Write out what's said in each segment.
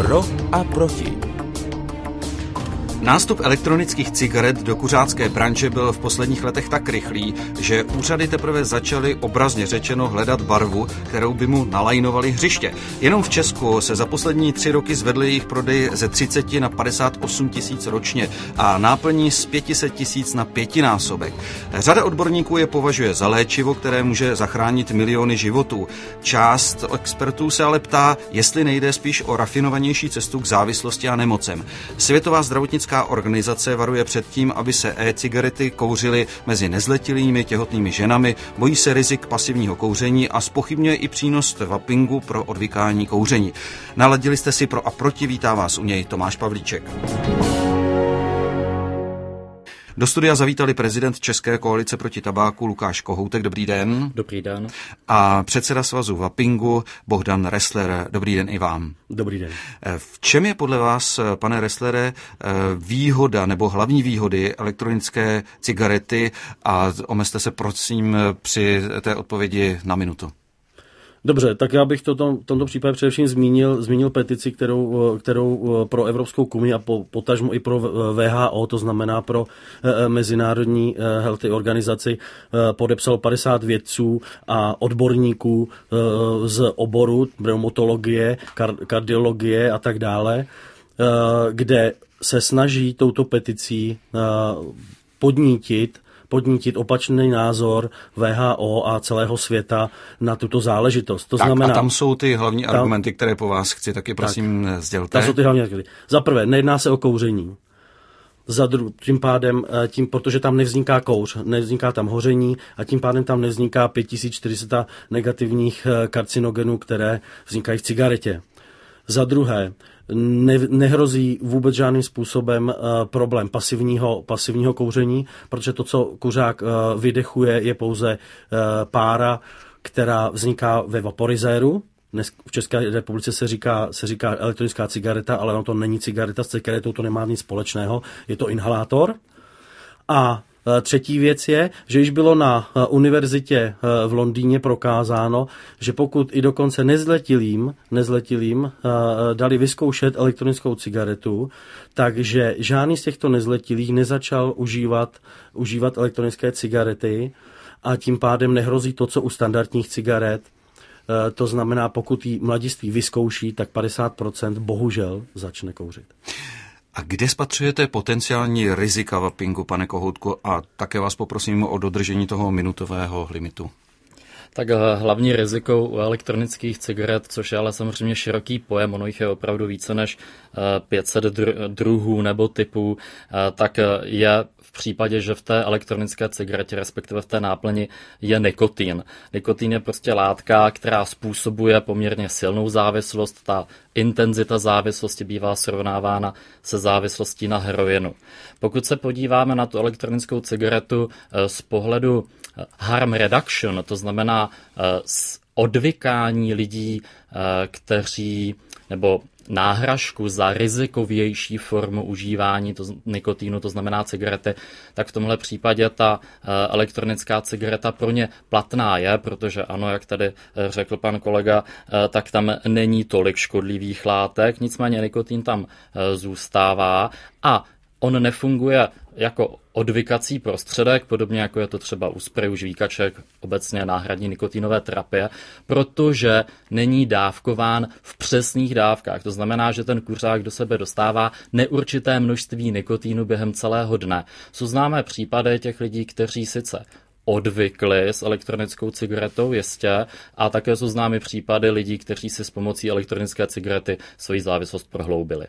Pro a proti. Nástup elektronických cigaret do kuřácké branže byl v posledních letech tak rychlý, že úřady teprve začaly obrazně řečeno hledat barvu, kterou by mu nalajnovali hřiště. Jenom v Česku se za poslední 3 roky zvedly jejich prodej ze 30 na 58 tisíc ročně a náplní z 500 tisíc na 5násobek. Řada odborníků je považuje za léčivo, které může zachránit miliony životů. Část expertů se ale ptá, jestli nejde spíš o rafinovanější cestu k závislosti a nemocem. Světová zdravotnická organizace varuje před tím, aby se e-cigarety kouřily mezi nezletilými, těhotnými ženami, bojí se rizik pasivního kouření a zpochybňuje i přínos vapingu pro odvykání kouření. Naladili jste si Pro a proti, vítá vás u něj Tomáš Pavlíček. Do studia zavítali prezident České koalice proti tabáku Lukáš Kohoutek. Dobrý den. Dobrý den. A předseda svazu vapingu Bohdan Ressler. Dobrý den i vám. Dobrý den. V čem je podle vás, pane Resslere, výhoda nebo hlavní výhody elektronické cigarety a omezte se prosím při té odpovědi na minutu. Dobře, tak já bych v tomto případě především zmínil petici, kterou pro Evropskou komisi a potažmo i pro WHO, to znamená pro Mezinárodní healthy organizaci, podepsalo 50 vědců a odborníků z oboru pneumologie, kardiologie a tak dále, kde se snaží touto peticí podnítit opačný názor WHO a celého světa na tuto záležitost. To znamená, a tam jsou ty hlavní argumenty, které po vás chci taky prosím sdělte. Tam jsou ty hlavní argumenty. Za prvé, nejedná se o kouření. Tím pádem, protože tam nevzniká kouř, nevzniká tam hoření a tím pádem tam nevzniká 5400 negativních karcinogenů, které vznikají v cigaretě. Za druhé, nehrozí vůbec žádným způsobem problém pasivního kouření, protože to, co kuřák vydechuje, je pouze pára, která vzniká ve vaporizéru. Dnes v České republice se říká elektronická cigareta, ale ono to není cigareta, s cigaretou to nemá nic společného, je to inhalátor. A třetí věc je, že již bylo na univerzitě v Londýně prokázáno, že pokud i dokonce nezletilým dali vyzkoušet elektronickou cigaretu, takže žádný z těchto nezletilých nezačal užívat elektronické cigarety a tím pádem nehrozí to, co u standardních cigaret. To znamená, pokud ji mladiství vyzkouší, tak 50% bohužel začne kouřit. A kde spatřujete potenciální rizika vapingu, pane Kohoutku? A také vás poprosím o dodržení toho minutového limitu. Tak hlavní riziko u elektronických cigaret, což je ale samozřejmě široký pojem, ono jich je opravdu více než 500 druhů nebo typů, tak je v případě, že v té elektronické cigaretě, respektive v té náplni, je nikotin. Nikotin je prostě látka, která způsobuje poměrně silnou závislost. Ta intenzita závislosti bývá srovnávána se závislostí na heroinu. Pokud se podíváme na tu elektronickou cigaretu z pohledu harm reduction, to znamená odvykání lidí, kteří, nebo náhražku za rizikovější formu užívání nikotinu, to znamená cigarety, tak v tomhle případě ta elektronická cigareta pro ně platná je, protože ano, jak tady řekl pan kolega, tak tam není tolik škodlivých látek, nicméně nikotin tam zůstává a on nefunguje jako odvykací prostředek, podobně jako je to třeba u spreju, žvíkaček, obecně náhradní nikotinové terapie, protože není dávkován v přesných dávkách. To znamená, že ten kuřák do sebe dostává neurčité množství nikotinu během celého dne. Jsou známé případy těch lidí, kteří sice odvykli s elektronickou cigaretou, jistě, a také jsou známy případy lidí, kteří si s pomocí elektronické cigarety svoji závislost prohloubili.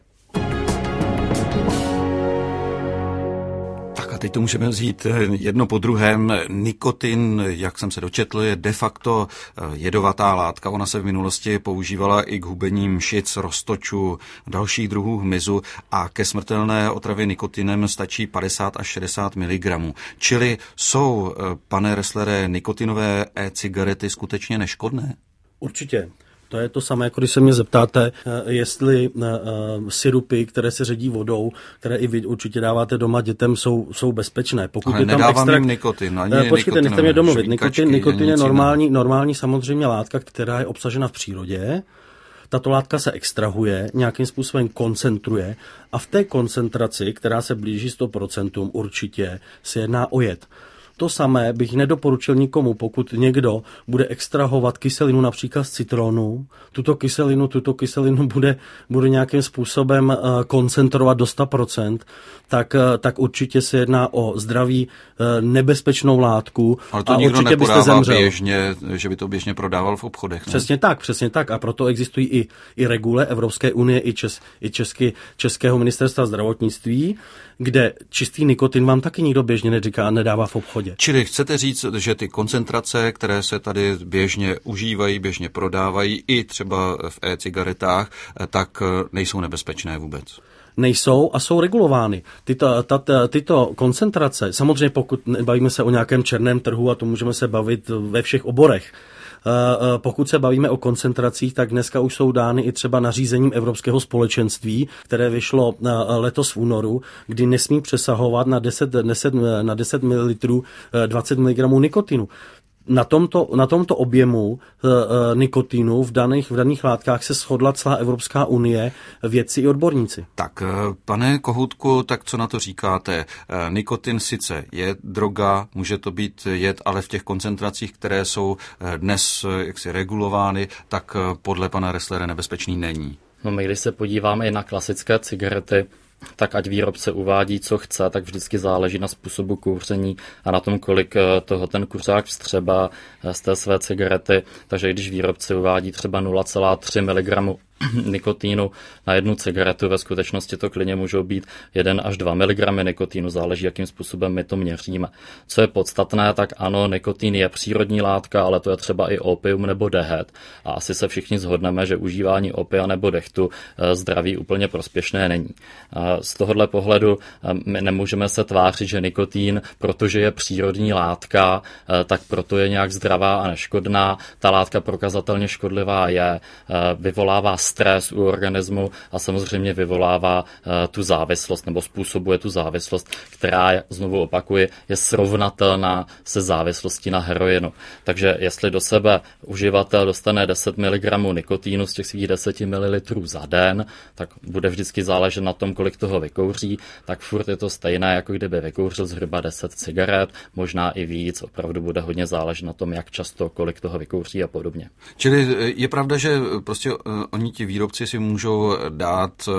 A teď to můžeme vzít jedno po druhém. Nikotin, jak jsem se dočetl, je de facto jedovatá látka. Ona se v minulosti používala i k hubení mšic, roztočů, dalších druhů hmyzu a ke smrtelné otravě nikotinem stačí 50 až 60 mg. Čili jsou, pane Resslere, nikotinové e-cigarety skutečně neškodné? Určitě. To je to samé, jako když se mě zeptáte, jestli sirupy, které se ředí vodou, které i vy určitě dáváte doma dětem, jsou bezpečné. Pokud ale je tam nedávám jim nikotin. Počkejte, nechte mě domluvit. Nikotin je normální samozřejmě látka, která je obsažena v přírodě. tato látka se extrahuje, nějakým způsobem koncentruje a v té koncentraci, která se blíží 100%, určitě se jedná o jed. To samé bych nedoporučil nikomu, pokud někdo bude extrahovat kyselinu například z citronu, tuto kyselinu bude nějakým způsobem koncentrovat do 100%, tak určitě se jedná o zdraví nebezpečnou látku. Ale to nikdo nepodává běžně, že by to běžně prodával v obchodech. Ne? Přesně tak. A proto existují i regule Evropské unie, i Českého ministerstva zdravotnictví, kde čistý nikotin vám taky nikdo běžně neříká a nedává v obchodě. Čili chcete říct, že ty koncentrace, které se tady běžně užívají, běžně prodávají i třeba v e-cigaretách, tak nejsou nebezpečné vůbec? Nejsou a jsou regulovány. Tyto koncentrace, samozřejmě pokud bavíme se o nějakém černém trhu, a to můžeme se bavit ve všech oborech, pokud se bavíme o koncentracích, tak dneska už jsou dány i třeba nařízením Evropského společenství, které vyšlo letos v únoru, kdy nesmí přesahovat na 10 ml 20 mg nikotinu. Na tomto objemu nikotinu v daných látkách se shodla celá Evropská unie, vědci i odborníci. Tak, pane Kohoutku, tak co na to říkáte? Nikotin sice je droga, může to být jed, ale v těch koncentracích, které jsou dnes jaksi regulovány, tak podle pana Resslera nebezpečný není. No, my když se podíváme i na klasické cigarety, tak ať výrobce uvádí, co chce, tak vždycky záleží na způsobu kouření a na tom, kolik toho ten kuřák vstřebá z té své cigarety. Takže když výrobce uvádí třeba 0,3 mg nikotínu na jednu cigaretu, ve skutečnosti to klidně můžou být 1 až 2 mg nikotínu, záleží, jakým způsobem my to měříme. Co je podstatné, tak ano, nikotin je přírodní látka, ale to je třeba i opium nebo dehet. A asi se všichni shodneme, že užívání opia nebo dehtu zdraví úplně prospěšné není. Z tohohle pohledu my nemůžeme se tvářit, že nikotin, protože je přírodní látka, tak proto je nějak zdravá a neškodná. Ta látka prokazatelně škodlivá je, vyvolává stres u organismu a samozřejmě vyvolává tu závislost nebo způsobuje tu závislost, která, znovu opakuji, je srovnatelná se závislostí na heroinu. Takže jestli do sebe uživatel dostane 10 mg nikotínu z těch svých 10 ml za den, tak bude vždycky záležet na tom, kolik toho vykouří, tak furt je to stejné, jako kdyby vykouřil zhruba 10 cigaret, možná i víc, opravdu bude hodně záležet na tom, jak často, kolik toho vykouří a podobně. Čili je pravda, že prostě oni ti výrobci si můžou dát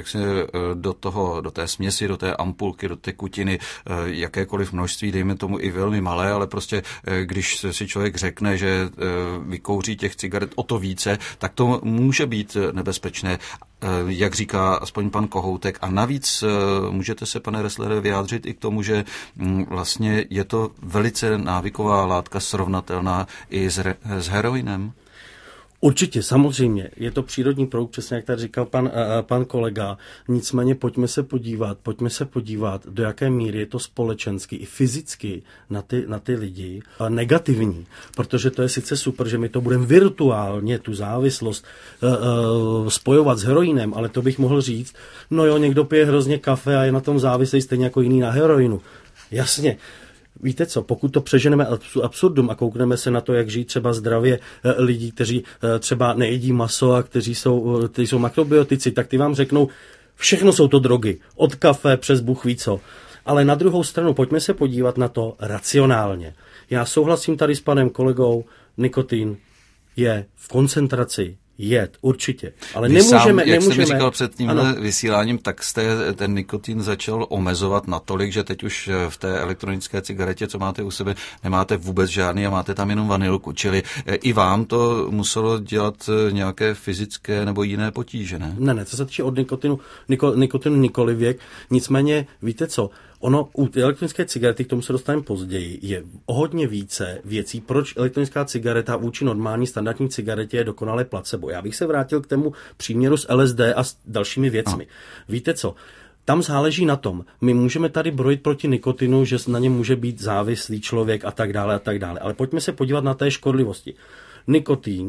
do té směsi, do té ampulky, do té tekutiny jakékoliv množství, dejme tomu i velmi malé, ale prostě když si člověk řekne, že vykouří těch cigaret o to více, tak to může být nebezpečné, jak říká aspoň pan Kohoutek. A navíc můžete se, pane Resslere, vyjádřit i k tomu, že vlastně je to velice návyková látka, srovnatelná i s heroinem? Určitě, samozřejmě, je to přírodní produkt, přesně jak tady říkal pan kolega, nicméně pojďme se podívat, do jaké míry je to společensky i fyzicky na ty lidi negativní, protože to je sice super, že my to budeme virtuálně, tu závislost spojovat s heroinem, ale to bych mohl říct, no jo, někdo pije hrozně kafe a je na tom závislý stejně jako jiný na heroinu. Jasně. Víte co, pokud to přeženeme absurdum a koukneme se na to, jak žijí třeba zdravě lidi, kteří třeba nejedí maso a kteří jsou makrobiotici, tak ty vám řeknou, všechno jsou to drogy, od kafe přes Bůh ví co. Ale na druhou stranu, pojďme se podívat na to racionálně. Já souhlasím tady s panem kolegou, nikotin je v koncentraci jed, určitě. Ale Jak jsem mi říkal před tímhle vysíláním, tak jste ten nikotin začal omezovat natolik, že teď už v té elektronické cigaretě, co máte u sebe, nemáte vůbec žádný a máte tam jenom vanilku. Čili i vám to muselo dělat nějaké fyzické nebo jiné potíže, ne? Ne, co se týče od nikotinu nikoli věk. Nicméně, víte co, ono u elektronické cigarety, k tomu se dostaneme později, je o hodně více věcí, proč elektronická cigareta vůči normální standardní cigaretě je dokonale placebo. Já bych se vrátil k tomu příměru s LSD a s dalšími věcmi. Víte co? Tam záleží na tom. My můžeme tady brojit proti nikotinu, že na něm může být závislý člověk a tak dále. Ale pojďme se podívat na té škodlivosti. Nikotin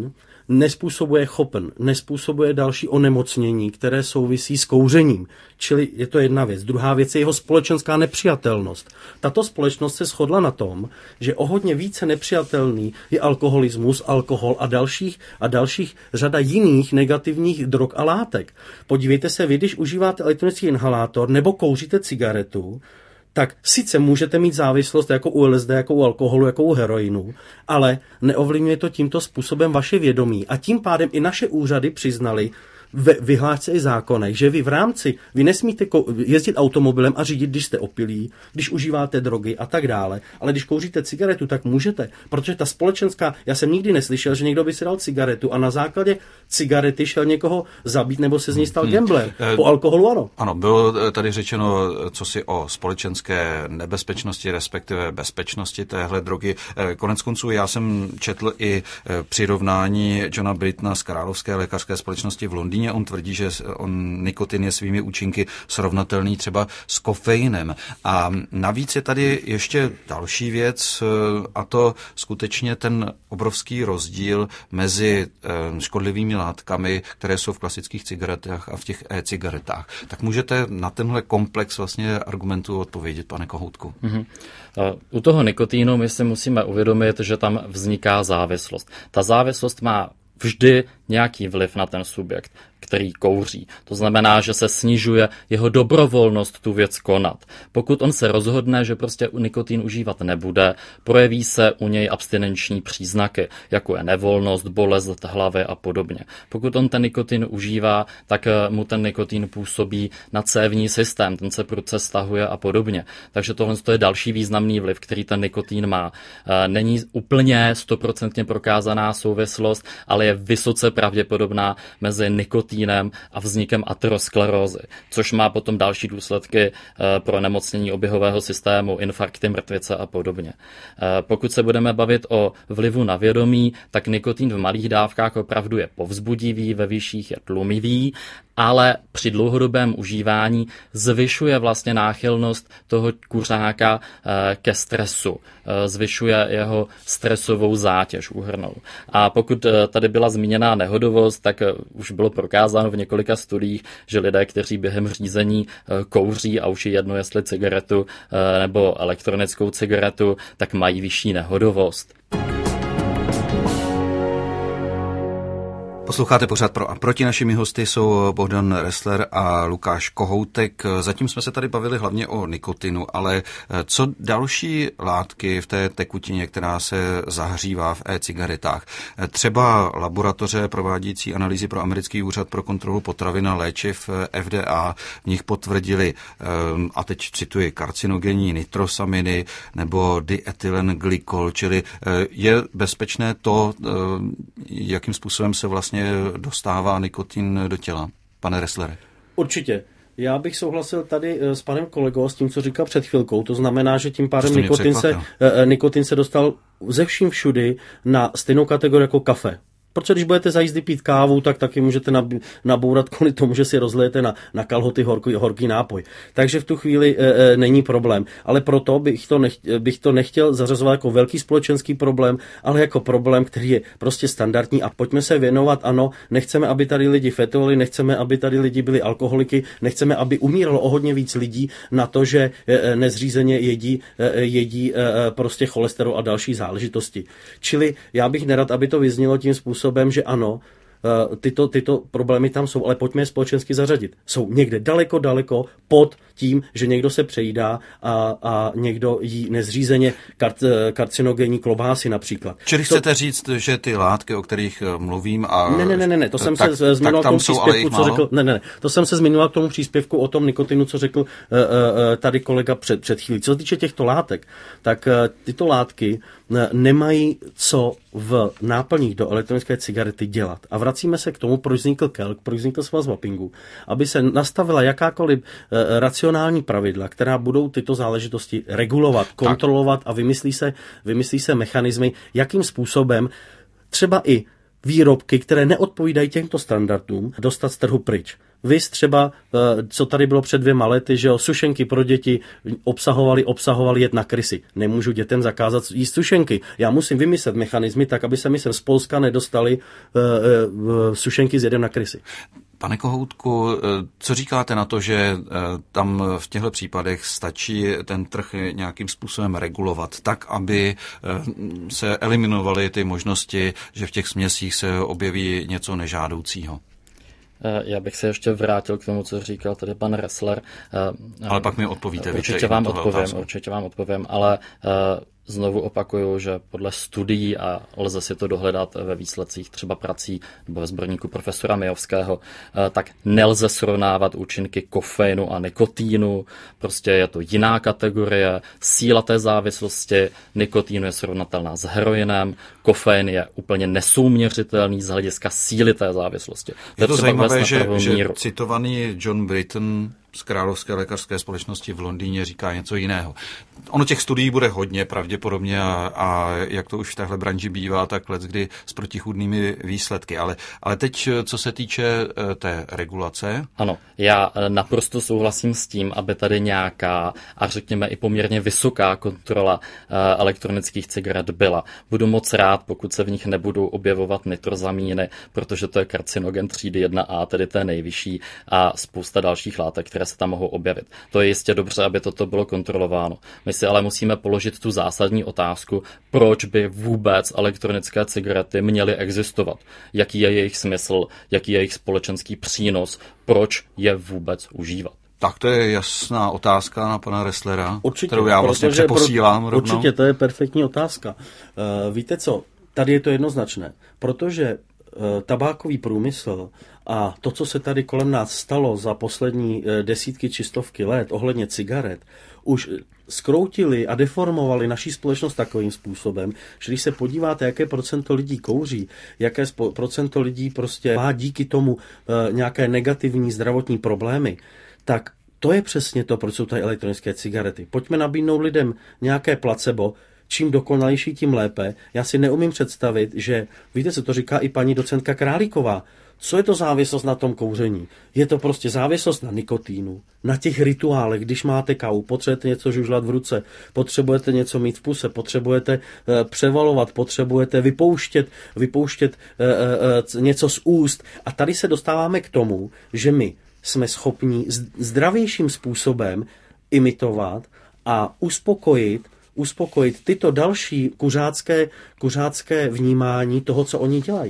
Nespůsobuje chopn, nespůsobuje další onemocnění, které souvisí s kouřením. Čili je to jedna věc. Druhá věc je jeho společenská nepřijatelnost. Tato společnost se shodla na tom, že o hodně více nepřijatelný je alkoholismus, alkohol a dalších řada jiných negativních drog a látek. Podívejte se, vy, když užíváte elektronický inhalátor nebo kouříte cigaretu, tak sice můžete mít závislost jako u LSD, jako u alkoholu, jako u heroinu, ale neovlivňuje to tímto způsobem vaše vědomí. A tím pádem i naše úřady přiznali ve vyhlášce i zákonech, že vy nesmíte jezdit automobilem a řídit, když jste opilí, když užíváte drogy a tak dále, ale když kouříte cigaretu, tak můžete, protože ta společenská, já jsem nikdy neslyšel, že někdo by si dal cigaretu a na základě cigarety šel někoho zabít nebo se z něj stal gambler. Po alkoholu ano. Ano, bylo tady řečeno cosi o společenské nebezpečnosti, respektive bezpečnosti téhle drogy. Konec konců já jsem četl i přirovnání Johna Brittona z Královské lékařské společnosti v Londýně. On tvrdí, že nikotin je svými účinky srovnatelný třeba s kofeinem. A navíc je tady ještě další věc, a to skutečně ten obrovský rozdíl mezi škodlivými látkami, které jsou v klasických cigaretách a v těch e-cigaretách. Tak můžete na tenhle komplex vlastně argumentů odpovědět, pane Kohoutku? Mm-hmm. U toho nikotínu my si musíme uvědomit, že tam vzniká závislost. Ta závislost má vždy nějaký vliv na ten subjekt, který kouří. To znamená, že se snižuje jeho dobrovolnost tu věc konat. Pokud on se rozhodne, že prostě nikotin užívat nebude, projeví se u něj abstinenční příznaky, jako je nevolnost, bolest hlavy a podobně. Pokud on ten nikotin užívá, tak mu ten nikotin působí na cévní systém, ten se prudce stahuje a podobně. Takže tohle je další významný vliv, který ten nikotin má. Není úplně 100% prokázaná souvislost, ale je vysoce pravděpodobná mezi nikotínem a vznikem aterosklerózy, což má potom další důsledky pro nemocnění oběhového systému, infarkty, mrtvice a podobně. Pokud se budeme bavit o vlivu na vědomí, tak nikotin v malých dávkách opravdu je povzbudivý, ve vyšších je tlumivý, ale při dlouhodobém užívání zvyšuje vlastně náchylnost toho kuřáka ke stresu. Zvyšuje jeho stresovou zátěž úhrnou. A pokud tady byla zmíněná nehodovost, tak už bylo prokázáno v několika studiích, že lidé, kteří během řízení kouří, a už je jedno, jestli cigaretu nebo elektronickou cigaretu, tak mají vyšší nehodovost. Posloucháte pořád Pro a proti. Našimi hosty jsou Bohdan Ressler a Lukáš Kohoutek. Zatím jsme se tady bavili hlavně o nikotinu, ale co další látky v té tekutině, která se zahřívá v e-cigaretách? Třeba laboratoře provádící analýzy pro americký úřad pro kontrolu potravin a léčiv FDA v nich potvrdili, a teď cituji, karcinogenní nitrosaminy nebo diethylenglykol, čili je bezpečné to, jakým způsobem se vlastně dostává nikotin do těla. Pane Resslere. Určitě. Já bych souhlasil tady s panem kolegou s tím, co říkal před chvilkou. To znamená, že tím pádem nikotin se dostal ze vším všudy na stejnou kategorii jako kafe. Protože když budete za jízdy pít kávu, tak taky můžete nabourat kvůli tomu, že si rozlijete na kalhoty horký nápoj. Takže v tu chvíli není problém. Ale proto bych to nechtěl zařazovat jako velký společenský problém, ale jako problém, který je prostě standardní, a pojďme se věnovat, ano, nechceme, aby tady lidi fetovali, nechceme, aby tady lidi byli alkoholiky, nechceme, aby umíralo o hodně víc lidí na to, že nezřízeně jedí prostě cholesterol a další záležitosti. Čili já bych nerad, aby to vyznělo tím způsobem, že ano, tyto problémy tam jsou, ale pojďme je společensky zařadit. Jsou někde daleko pod tím, že někdo se přejídá a někdo jí nezřízeně karcinogenní klobásy například. Čili chcete říct, že ty látky, o kterých mluvím, a Ne, to jsem se zmiňoval k tomu příspěvku, co řekl. To jsem se zmiňoval k tomu příspěvku o tom nikotinu, co řekl tady kolega před chvílí. Co se týče těchto látek, tak tyto látky nemají co v náplních do elektronické cigarety dělat. A vracíme se k tomu, proč vznikl KELK, proč vznikl svaz vapingu, aby se nastavila jakákoliv racionální pravidla, která budou tyto záležitosti regulovat, kontrolovat a vymyslí se mechanismy, jakým způsobem třeba i výrobky, které neodpovídají těmto standardům, dostat z trhu pryč. Vys třeba, co tady bylo před 2 lety, že sušenky pro děti obsahovaly jed na krysy. Nemůžu dětem zakázat jíst sušenky. Já musím vymyslet mechanismy tak, aby se mi sem z Polska nedostali sušenky s jedem na krysy. Pane Kohoutku, co říkáte na to, že tam v těchto případech stačí ten trh nějakým způsobem regulovat tak, aby se eliminovaly ty možnosti, že v těch směsích se objeví něco nežádoucího? Já bych se ještě vrátil k tomu, co říkal tady pan Ressler. Ale pak mi odpovíte. Určitě vám odpovím, ale znovu opakuju, že podle studií, a lze si to dohledat ve výsledcích třeba prací nebo ve sborníku profesora Mijovského, tak nelze srovnávat účinky kofeinu a nikotínu. Prostě je to jiná kategorie. Síla té závislosti nikotínu je srovnatelná s heroinem, kofein je úplně nesouměřitelný z hlediska síly té závislosti. Je to zajímavé, že citovaný John Britton z Královské lékařské společnosti v Londýně říká něco jiného. Ono těch studií bude hodně pravděpodobně a jak to už v téhle branži bývá, tak leckdy s protichůdnými výsledky. Ale teď, co se týče té regulace. Ano, já naprosto souhlasím s tím, aby tady nějaká a řekněme i poměrně vysoká kontrola elektronických cigaret byla. Budu moc rád, pokud se v nich nebudou objevovat nitrozamíny, protože to je karcinogen třídy 1A, tedy té nejvyšší, a spousta dalších látek, které se tam mohou objevit. To je jistě dobře, aby toto bylo kontrolováno. My si ale musíme položit tu zásadní otázku, proč by vůbec elektronické cigarety měly existovat. Jaký je jejich smysl, jaký je jejich společenský přínos, proč je vůbec užívat. Tak to je jasná otázka na pana Resslera, kterou já vlastně přeposílám rovnou. Určitě, to je perfektní otázka. Víte co, tady je to jednoznačné, protože tabákový průmysl a to, co se tady kolem nás stalo za poslední desítky či stovky let ohledně cigaret, už zkroutili a deformovali naší společnost takovým způsobem, že když se podíváte, jaké procento lidí kouří, jaké procento lidí prostě má díky tomu nějaké negativní zdravotní problémy, tak to je přesně to, proč jsou tady elektronické cigarety. Pojďme nabídnout lidem nějaké placebo, čím dokonalejší, tím lépe. Já si neumím představit, že, víte, co to říká i paní docentka Králíková, co je to závislost na tom kouření? Je to prostě závislost na nikotínu, na těch rituálech, když máte kávu, potřebujete něco žužlat v ruce, potřebujete něco mít v puse, potřebujete převalovat, potřebujete vypouštět něco z úst. A tady se dostáváme k tomu, že my jsme schopni zdravějším způsobem imitovat a uspokojit tyto další kuřácké vnímání toho, co oni dělají.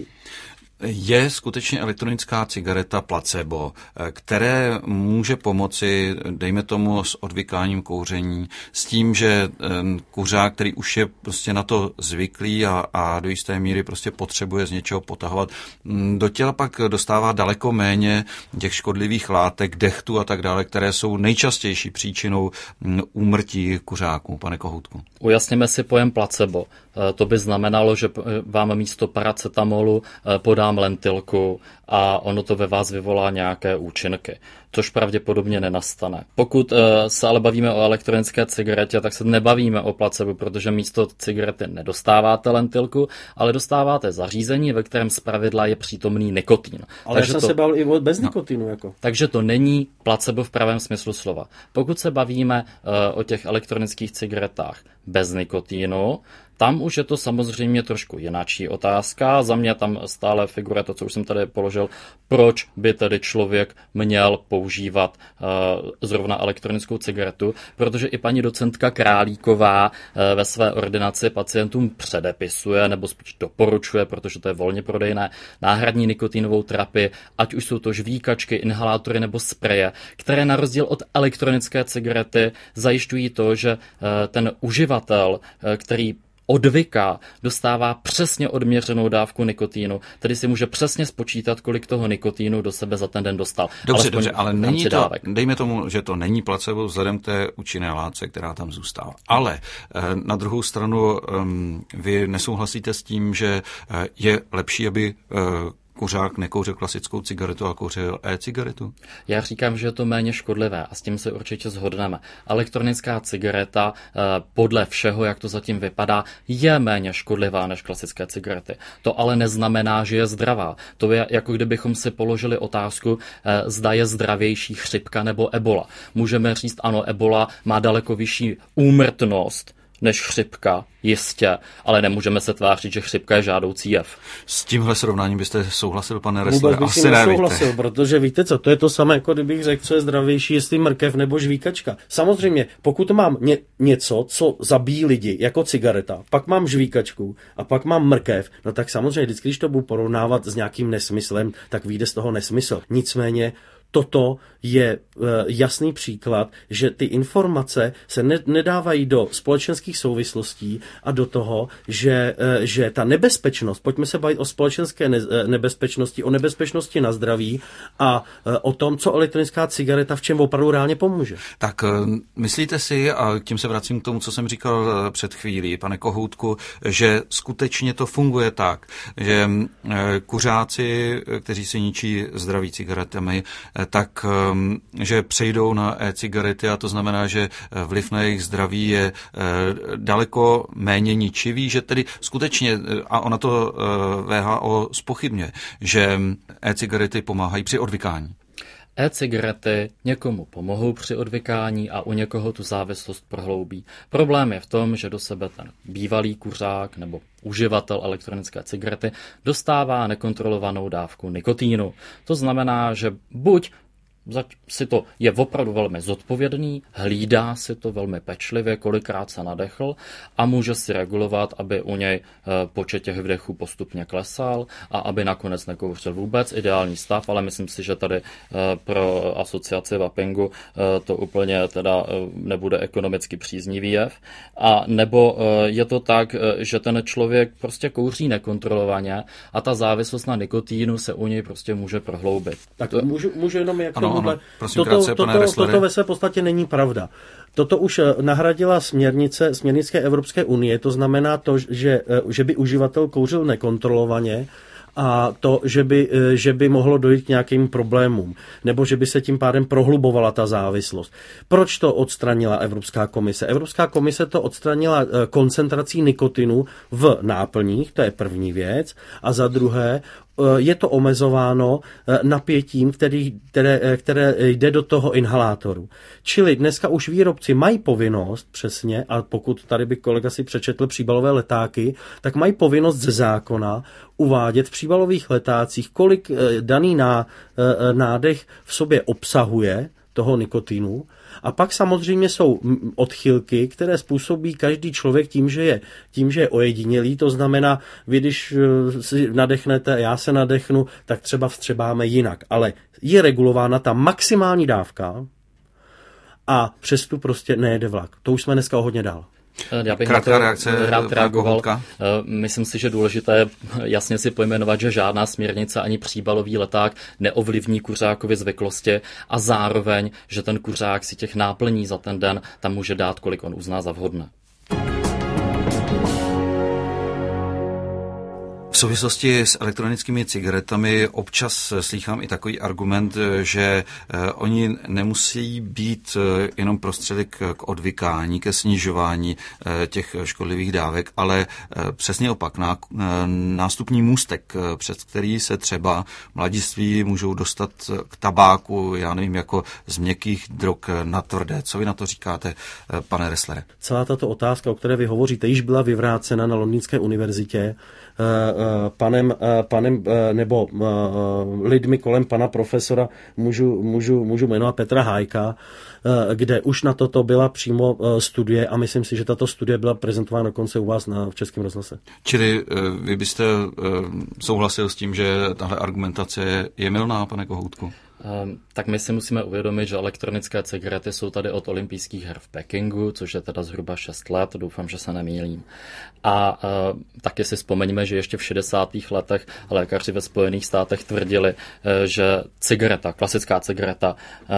Je skutečně elektronická cigareta placebo, které může pomoci, dejme tomu, s odvykáním kouření, s tím, že kuřák, který už je prostě na to zvyklý a do jisté míry prostě potřebuje z něčeho potahovat, do těla pak dostává daleko méně těch škodlivých látek, dechtu a tak dále, které jsou nejčastější příčinou úmrtí kuřáků. Pane Kohoutku. Ujasněme si pojem placebo. To by znamenalo, že vám místo paracetamolu podám lentilku a ono to ve vás vyvolá nějaké účinky, což pravděpodobně nenastane. Pokud se ale bavíme o elektronické cigaretě, tak se nebavíme o placebo, protože místo cigarety nedostáváte lentilku, ale dostáváte zařízení, ve kterém zpravidla je přítomný nikotin. Ale takže já jsem se bavil i bez nikotinu. Jako. Takže to není placebo v pravém smyslu slova. Pokud se bavíme o těch elektronických cigaretách bez nikotinu, tam už je to samozřejmě trošku jináčí otázka. Za mě tam stále figuruje to, co už jsem tady položil, proč by tedy člověk měl používat zrovna elektronickou cigaretu, protože i paní docentka Králíková ve své ordinaci pacientům předepisuje nebo spíš doporučuje, protože to je volně prodejné, náhradní nikotinovou terapii, ať už jsou to žvíkačky, inhalátory nebo spreje, které na rozdíl od elektronické cigarety zajišťují to, že ten uživatel, který odvyká, dostává přesně odměřenou dávku nikotínu, tedy si může přesně spočítat, kolik toho nikotínu do sebe za ten den dostal. Dobře, ale není to, dávek. Dejme tomu, že to není placebo vzhledem k té účinné látce, která tam zůstává. Ale na druhou stranu vy nesouhlasíte s tím, že je lepší, aby kuřák nekouřil klasickou cigaretu, ale kouřil e-cigaretu? Já říkám, že je to méně škodlivé a s tím se určitě shodneme. Elektronická cigareta podle všeho, jak to zatím vypadá, je méně škodlivá než klasické cigarety. To ale neznamená, že je zdravá. To je jako kdybychom si položili otázku, zda je zdravější chřipka nebo ebola. Můžeme říct, ano, ebola má daleko vyšší úmrtnost než chřipka, jistě, ale nemůžeme se tvářit, že chřipka je žádoucí jev. S tímhle srovnáním byste souhlasil, pane Resslere? Vůbec bych nesouhlasil, protože víte co, to je to samé, jako kdybych řekl, co je zdravější, jestli mrkev nebo žvíkačka. Samozřejmě, pokud mám něco, co zabíjí lidi, jako cigareta, pak mám žvíkačku a pak mám mrkev, no tak samozřejmě vždycky, když to budu porovnávat s nějakým nesmyslem, tak vyjde z toho nesmysl. Nicméně, toto je jasný příklad, že ty informace se nedávají do společenských souvislostí a do toho, že ta nebezpečnost, pojďme se bavit o společenské nebezpečnosti, o nebezpečnosti na zdraví a o tom, co elektronická cigareta v čem opravdu reálně pomůže. Tak myslíte si, a tím se vracím k tomu, co jsem říkal před chvílí, pane Kohoutku, že skutečně to funguje tak, že kuřáci, kteří si ničí zdraví cigaretami, tak že přejdou na e-cigarety a to znamená, že vliv na jejich zdraví je daleko méně ničivý, že tedy skutečně, a ona to WHO zpochybňuje, že e-cigarety pomáhají při odvykání. E-cigarety někomu pomohou při odvykání a u někoho tu závislost prohloubí. Problém je v tom, že do sebe ten bývalý kuřák nebo uživatel elektronické cigarety dostává nekontrolovanou dávku nikotínu. To znamená, že buď si to je opravdu velmi zodpovědný, hlídá si to velmi pečlivě, kolikrát se nadechl a může si regulovat, aby u něj počet těch vdechů postupně klesal a aby nakonec nekouřil vůbec. Ideální stav, ale myslím si, že tady pro asociaci vapingu to úplně teda nebude ekonomicky příznivý jev. A nebo je to tak, že ten člověk prostě kouří nekontrolovaně a ta závislost na nikotínu se u něj prostě může prohloubit. Tak můžu jenom jak prosím, krátce, pane Resslere. Toto ve své podstatě není pravda. Toto už nahradila směrnice Evropské unie, to znamená to, že by uživatel kouřil nekontrolovaně a to, že by mohlo dojít k nějakým problémům, nebo že by se tím pádem prohlubovala ta závislost. Proč to odstranila Evropská komise? Evropská komise to odstranila koncentrací nikotinu v náplních, to je první věc, a za druhé je to omezováno napětím, které jde do toho inhalátoru. Čili dneska už výrobci mají povinnost, přesně, a pokud tady by kolega si přečetl příbalové letáky, tak mají povinnost ze zákona uvádět v příbalových letácích, kolik daný nádech v sobě obsahuje toho nikotinu. A pak samozřejmě jsou odchylky, které způsobí každý člověk tím, že je ojedinělý. To znamená, vy když si nadechnete, já se nadechnu, tak třeba vstřebáme jinak. Ale je regulována ta maximální dávka a přes tu prostě nejede vlak. To už jsme dneska hodně dál. Já bych krátká reakce rád reagoval. Myslím si, že důležité je jasně si pojmenovat, že žádná směrnice ani příbalový leták neovlivní kuřákovi zvyklosti a zároveň, že ten kuřák si těch náplní za ten den tam může dát, kolik on uzná za vhodné. V souvislosti s elektronickými cigaretami občas slýchám i takový argument, že oni nemusí být jenom prostředek k odvykání, ke snižování těch škodlivých dávek, ale přesně opak, nástupní můstek, přes který se třeba mladiství můžou dostat k tabáku, já nevím, jako z měkkých drog na tvrdé. Co vy na to říkáte, pane Resslere? Celá tato otázka, o které vy hovoříte, již byla vyvrácena na Londýnské univerzitě panem nebo lidmi kolem pana profesora, můžu jmenovat Petra Hájka, kde už na toto byla přímo studie a myslím si, že tato studie byla prezentována dokonce u vás v Českém rozhlase. Čili vy byste souhlasil s tím, že tahle argumentace je mylná, pane Kohoutku? Tak my si musíme uvědomit, že elektronické cigarety jsou tady od olympijských her v Pekingu, což je teda zhruba 6 let, doufám, že se nemýlím. A taky si vzpomeňme, že ještě v 60. letech lékaři ve Spojených státech tvrdili, že cigareta, klasická cigareta,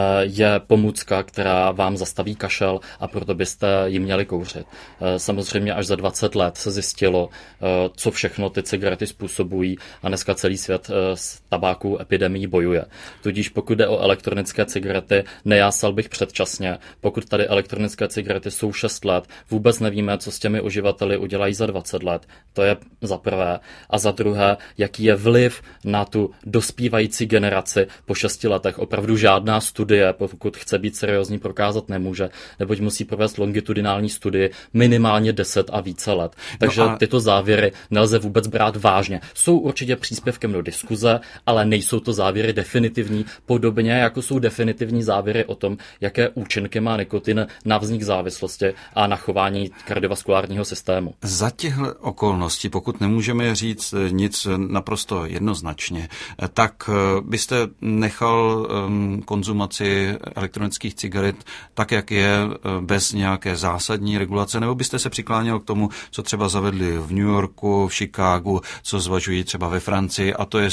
je pomůcka, která vám zastaví kašel a proto byste ji měli kouřit. Samozřejmě až za 20 let se zjistilo, co všechno ty cigarety způsobují a dneska celý svět s tabákovou epidemií bojuje. Tudíž pokud jde o elektronické cigarety, nejásal bych předčasně. Pokud tady elektronické cigarety jsou 6 let, vůbec nevíme, co s těmi uživateli udělají za 20 let. To je za prvé. A za druhé, jaký je vliv na tu dospívající generaci po 6 letech. Opravdu žádná studie, pokud chce být seriózní, prokázat nemůže, neboť musí provést longitudinální studii minimálně 10 a více let. Takže tyto závěry nelze vůbec brát vážně. Jsou určitě příspěvkem do diskuze, ale nejsou to závěry definitivní, podobně jako jsou definitivní závěry o tom, jaké účinky má nikotin na vznik závislosti a na chování kardiovaskulárního systému. Za těchto okolností, pokud nemůžeme říct nic naprosto jednoznačně, tak byste nechal konzumaci elektronických cigaret tak, jak je, bez nějaké zásadní regulace, nebo byste se přikláněl k tomu, co třeba zavedli v New Yorku, v Chicagu, co zvažují třeba ve Francii, a to je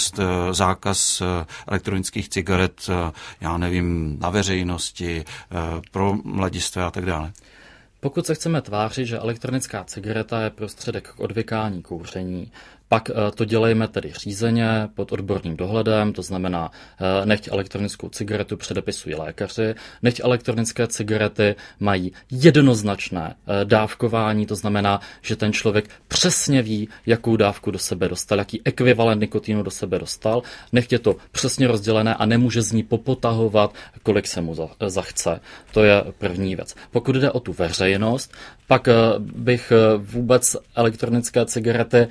zákaz elektronických cigaret, já nevím, na veřejnosti, pro mladistvé a tak dále. Pokud se chceme tvářit, že elektronická cigareta je prostředek k odvykání kouření, pak to dělejme tedy řízeně pod odborným dohledem, to znamená, nechť elektronickou cigaretu předepisují lékaři, nechť elektronické cigarety mají jednoznačné dávkování, to znamená, že ten člověk přesně ví, jakou dávku do sebe dostal, jaký ekvivalent nikotinu do sebe dostal, nechť je to přesně rozdělené a nemůže z ní popotahovat, kolik se mu zachce. To je první věc. Pokud jde o tu veřejnost, pak bych vůbec elektronické cigarety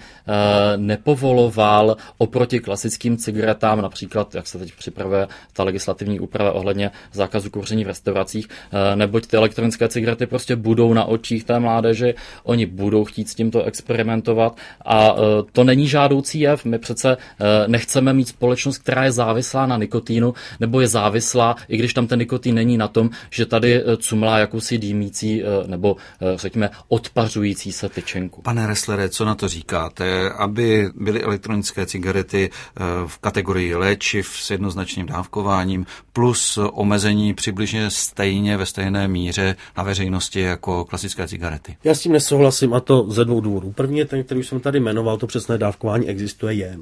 nepovoloval oproti klasickým cigaretám, například, jak se teď připravuje ta legislativní úprava ohledně zákazu kouření v restauracích, neboť ty elektronické cigarety prostě budou na očích té mládeži, oni budou chtít s tímto experimentovat a to není žádoucí jev. My přece nechceme mít společnost, která je závislá na nikotínu, nebo je závislá, i když tam ten nikotin není, na tom, že tady cumlá jakousi dýmící nebo řekněme odpařující se tyčinku. Pane Resslere, co na to říkáte? Aby byly elektronické cigarety v kategorii léčiv s jednoznačným dávkováním plus omezení přibližně stejně ve stejné míře na veřejnosti jako klasické cigarety. Já s tím nesouhlasím, a to ze 2 důvodů. První je ten, který už jsem tady jmenoval, to přesné dávkování existuje.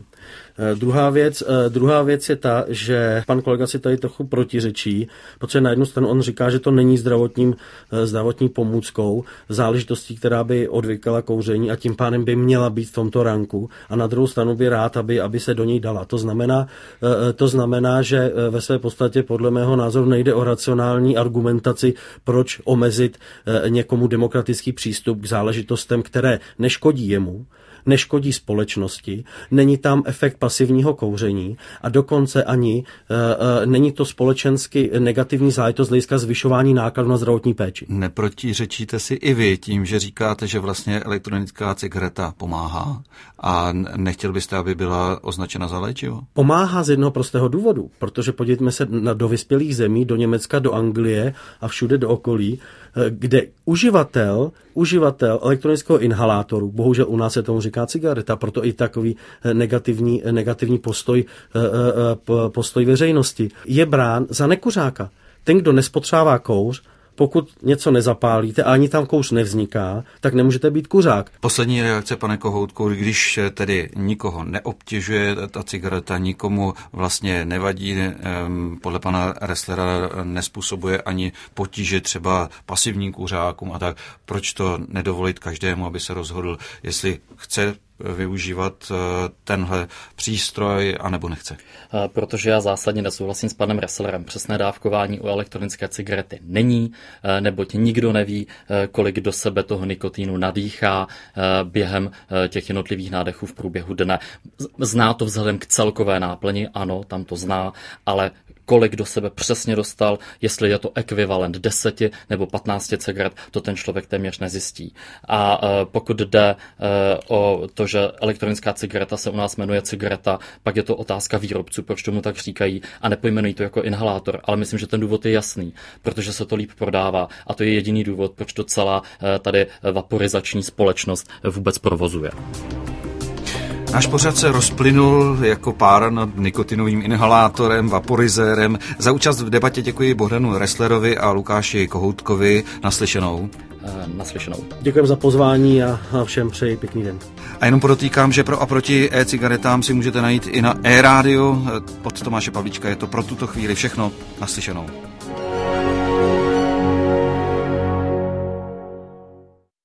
Druhá věc je ta, že pan kolega si tady trochu protiřečí, protože na jednu stranu on říká, že to není zdravotní pomůckou, záležitostí, která by odvykala kouření a tím pádem by měla být v tomto ranku, a na druhou stranu by rád, aby se do něj dala. To znamená, že ve své podstatě podle mého názoru nejde o racionální argumentaci, proč omezit někomu demokratický přístup k záležitostem, které neškodí jemu, neškodí společnosti, není tam efekt pasivního kouření a dokonce ani není to společensky negativní záležitost z hlediska zvyšování nákladů na zdravotní péči. Neprotiřečíte si i vy tím, že říkáte, že vlastně elektronická cigareta pomáhá a nechtěl byste, aby byla označena za léčivo? Pomáhá z jednoho prostého důvodu, protože podívejme se do vyspělých zemí, do Německa, do Anglie a všude do okolí, kde uživatel elektronického inhalátoru, bohužel u nás se tomu říká cigareta, proto i takový negativní postoj veřejnosti, je brán za nekuřáka. Ten, kdo nespotřebává kouř, pokud něco nezapálíte a ani tam kouř nevzniká, tak nemůžete být kuřák. Poslední reakce, pane Kohoutku, když tedy nikoho neobtěžuje ta cigareta, nikomu vlastně nevadí, podle pana Resslera nespůsobuje ani potíže třeba pasivním kuřákům a tak, proč to nedovolit každému, aby se rozhodl, jestli chce využívat tenhle přístroj, anebo nechce? Protože já zásadně nesouhlasím s panem Resslerem. Přesné dávkování u elektronické cigarety není, neboť nikdo neví, kolik do sebe toho nikotínu nadýchá během těch jednotlivých nádechů v průběhu dne. Zná to vzhledem k celkové náplni, ano, tam to zná, ale kolik do sebe přesně dostal, jestli je to ekvivalent 10 nebo 15 cigaret, to ten člověk téměř nezjistí. A pokud jde o to, že elektronická cigareta se u nás jmenuje cigareta, pak je to otázka výrobců, proč tomu tak říkají a nepojmenují to jako inhalátor, ale myslím, že ten důvod je jasný, protože se to líp prodává a to je jediný důvod, proč to celá tady vaporizační společnost vůbec provozuje. Náš pořad se rozplynul jako pára nad nikotinovým inhalátorem, vaporizérem. Za účast v debatě děkuji Bohdanu Resslerovi a Lukáši Kohoutkovi. Naslyšenou. Naslyšenou. Děkujeme za pozvání a všem přeji pěkný den. A jenom podotýkám, že pro a proti e-cigaretám si můžete najít i na e-rádio. Od Tomáše Pavlíčka je to pro tuto chvíli všechno. Naslyšenou.